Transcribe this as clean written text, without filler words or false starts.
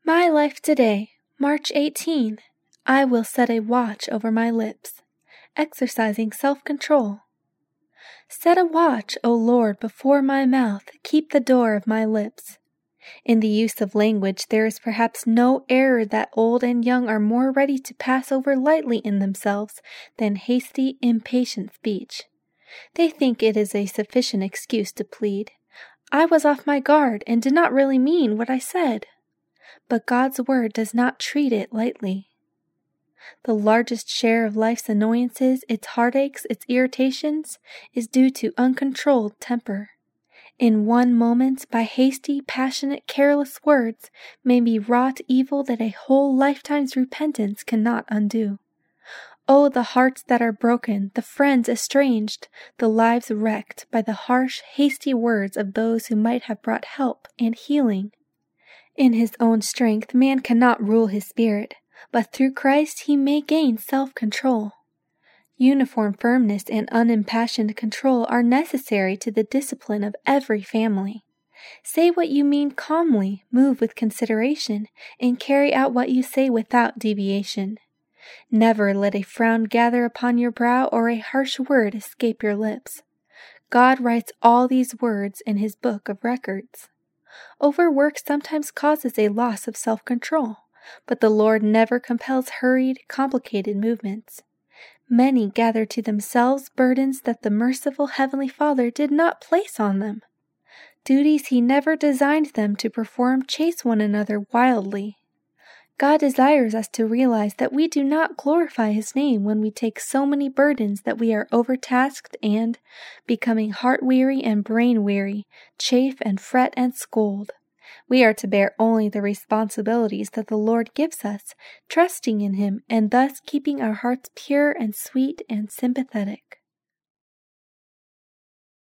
My life today, March 18. I will set a watch over my lips. Exercising self-control. Set a watch, O Lord, before my mouth, keep the door of my lips. In the use of language there is perhaps no error that old and young are more ready to pass over lightly in themselves than hasty, impatient speech. They think it is a sufficient excuse to plead, "I was off my guard and did not really mean what I said." But God's word does not treat it lightly. The largest share of life's annoyances, its heartaches, its irritations, is due to uncontrolled temper. In one moment, by hasty, passionate, careless words, may be wrought evil that a whole lifetime's repentance cannot undo. Oh, the hearts that are broken, the friends estranged, the lives wrecked by the harsh, hasty words of those who might have brought help and healing. In his own strength, man cannot rule his spirit, but through Christ he may gain self-control. Uniform firmness and unimpassioned control are necessary to the discipline of every family. Say what you mean calmly, move with consideration, and carry out what you say without deviation. Never let a frown gather upon your brow or a harsh word escape your lips. God writes all these words in his book of records. Overwork sometimes causes a loss of self-control, but the Lord never compels hurried, complicated movements. Many gather to themselves burdens that the merciful Heavenly Father did not place on them. Duties he never designed them to perform chase one another wildly. God desires us to realize that we do not glorify his name when we take so many burdens that we are overtasked and, becoming heart-weary and brain-weary, chafe and fret and scold. We are to bear only the responsibilities that the Lord gives us, trusting in him and thus keeping our hearts pure and sweet and sympathetic.